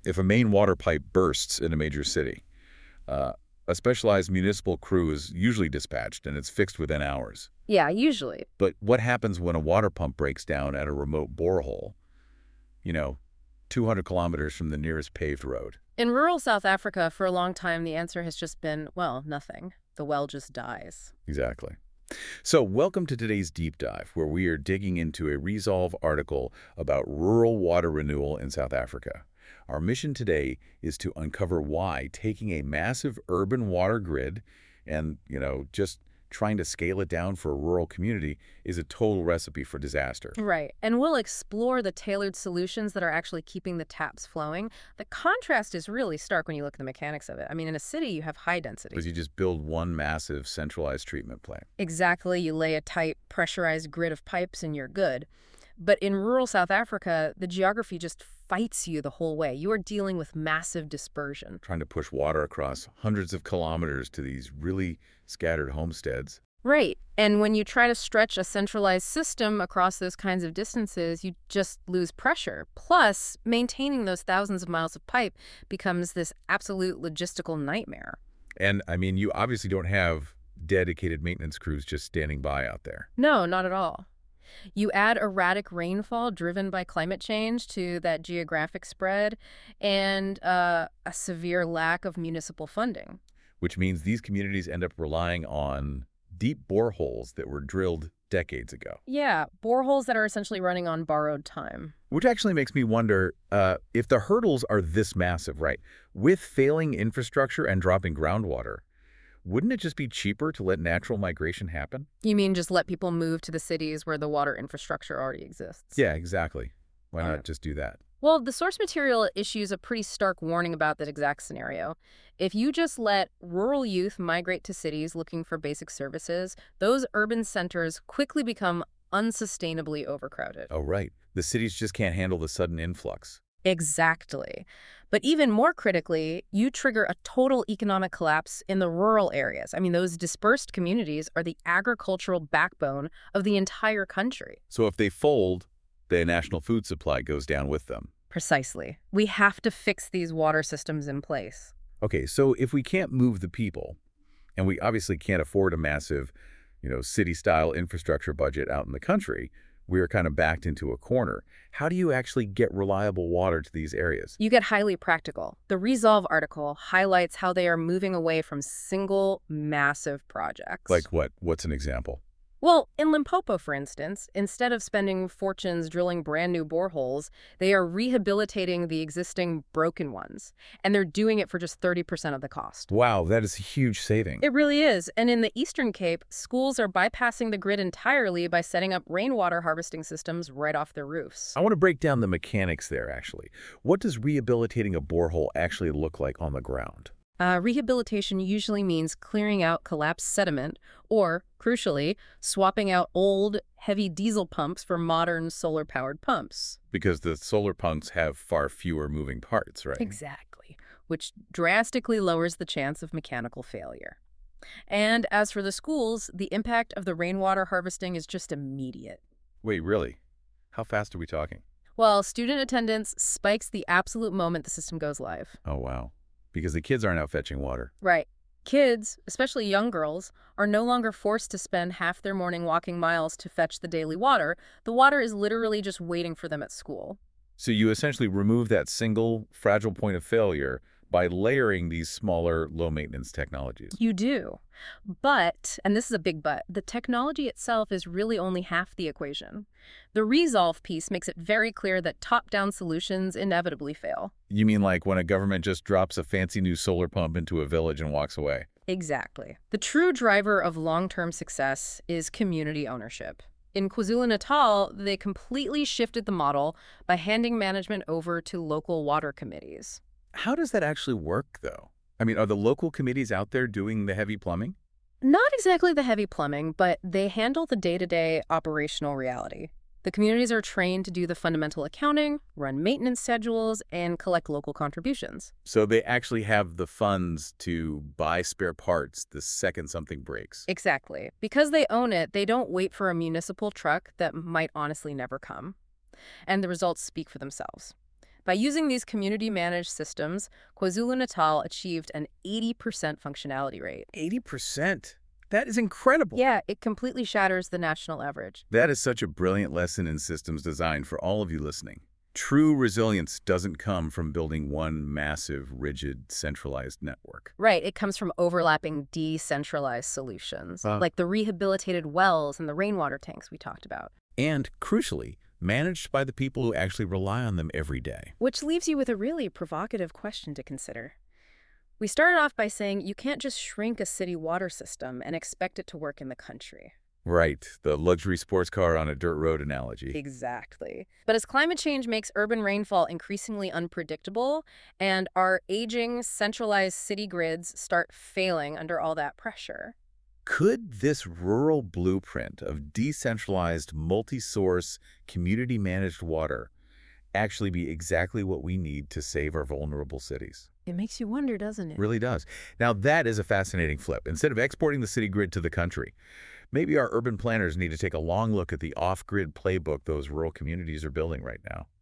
if a main water pipe bursts in a major city, uh, a specialized municipal crew is usually dispatched, and it's fixed within hours. Yeah, usually. But what happens when a water pump breaks down at a remote borehole, you know, 200 kilometers from the nearest paved road? In rural South Africa, for a long time, the answer has just been, well, nothing. The well just dies. Exactly. So welcome to today's deep dive, where we are digging into a Resolve article about rural water renewal in South Africa. Our mission today is to uncover why taking a massive urban water grid and, just trying to scale it down for a rural community is a total recipe for disaster. Right. And we'll explore the tailored solutions that are actually keeping the taps flowing. The contrast is really stark when you look at the mechanics of it. I mean, in a city, you have high density. Because you just build one massive centralized treatment plant. Exactly. You lay a tight, pressurized grid of pipes and you're good. But in rural South Africa, the geography just fights you the whole way. You are dealing with massive dispersion. Trying to push water across hundreds of kilometers to these really scattered homesteads. Right. And when you try to stretch a centralized system across those kinds of distances, you just lose pressure. Plus, maintaining those thousands of miles of pipe becomes this absolute logistical nightmare. And, I mean, you obviously don't have dedicated maintenance crews just standing by out there. No, not at all. You add erratic rainfall driven by climate change to that geographic spread and a severe lack of municipal funding. Which means these communities end up relying on deep boreholes that were drilled decades ago. Yeah, boreholes that are essentially running on borrowed time. Which actually makes me wonder if the hurdles are this massive, right? With failing infrastructure and dropping groundwater, wouldn't it just be cheaper to let natural migration happen? You mean just let people move to the cities where the water infrastructure already exists? Yeah, exactly. Why Yeah. not just do that? Well, the source material issues a pretty stark warning about that exact scenario. If you just let rural youth migrate to cities looking for basic services, those urban centers quickly become unsustainably overcrowded. Oh, right. The cities just can't handle the sudden influx. Exactly. But even more critically, you trigger a total economic collapse in the rural areas. I mean, those dispersed communities are the agricultural backbone of the entire country. So if they fold, the national food supply goes down with them. Precisely. We have to fix these water systems in place. Okay, so if we can't move the people, and we obviously can't afford a massive, city-style infrastructure budget out in the country, we are kind of backed into a corner. How do you actually get reliable water to these areas? You get highly practical. The Resolve article highlights how they are moving away from single, massive projects. Like what? What's an example? Well, in Limpopo, for instance, instead of spending fortunes drilling brand new boreholes, they are rehabilitating the existing broken ones. And they're doing it for just 30% of the cost. Wow, that is a huge saving. It really is. And in the Eastern Cape, schools are bypassing the grid entirely by setting up rainwater harvesting systems right off their roofs. I want to break down the mechanics there, actually. What does rehabilitating a borehole actually look like on the ground? Rehabilitation usually means clearing out collapsed sediment or, crucially, swapping out old, heavy diesel pumps for modern solar-powered pumps. Because the solar pumps have far fewer moving parts, right? Exactly, which drastically lowers the chance of mechanical failure. And as for the schools, the impact of the rainwater harvesting is just immediate. Wait, really? How fast are we talking? Well, student attendance spikes the absolute moment the system goes live. Oh, wow. Because the kids aren't out fetching water. Right. Kids, especially young girls, are no longer forced to spend half their morning walking miles to fetch the daily water. The water is literally just waiting for them at school. So you essentially remove that single fragile point of failure by layering these smaller, low-maintenance technologies. You do. But, and this is a big but, the technology itself is really only half the equation. The Resolve piece makes it very clear that top-down solutions inevitably fail. You mean like when a government just drops a fancy new solar pump into a village and walks away? Exactly. The true driver of long-term success is community ownership. In KwaZulu-Natal, they completely shifted the model by handing management over to local water committees. How does that actually work, though? I mean, are the local committees out there doing the heavy plumbing? Not exactly the heavy plumbing, but they handle the day-to-day operational reality. The communities are trained to do the fundamental accounting, run maintenance schedules, and collect local contributions. So they actually have the funds to buy spare parts the second something breaks. Exactly. Because they own it, they don't wait for a municipal truck that might honestly never come. And the results speak for themselves. By using these community-managed systems, KwaZulu-Natal achieved an 80% functionality rate. 80%? That is incredible. Yeah, it completely shatters the national average. That is such a brilliant lesson in systems design for all of you listening. True resilience doesn't come from building one massive, rigid, centralized network. Right, it comes from overlapping decentralized solutions, Wow. like the rehabilitated wells and the rainwater tanks we talked about. And, crucially, managed by the people who actually rely on them every day. Which leaves you with a really provocative question to consider. We started off by saying you can't just shrink a city water system and expect it to work in the country. Right, the luxury sports car on a dirt road analogy. Exactly. But as climate change makes urban rainfall increasingly unpredictable and our aging, centralized city grids start failing under all that pressure, Could this rural blueprint of decentralized, multi-source, community-managed water actually be exactly what we need to save our vulnerable cities? it makes you wonder, doesn't it? Really does. Now, that is a fascinating flip. Instead of exporting the city grid to the country, maybe our urban planners need to take a long look at the off-grid playbook those rural communities are building right now.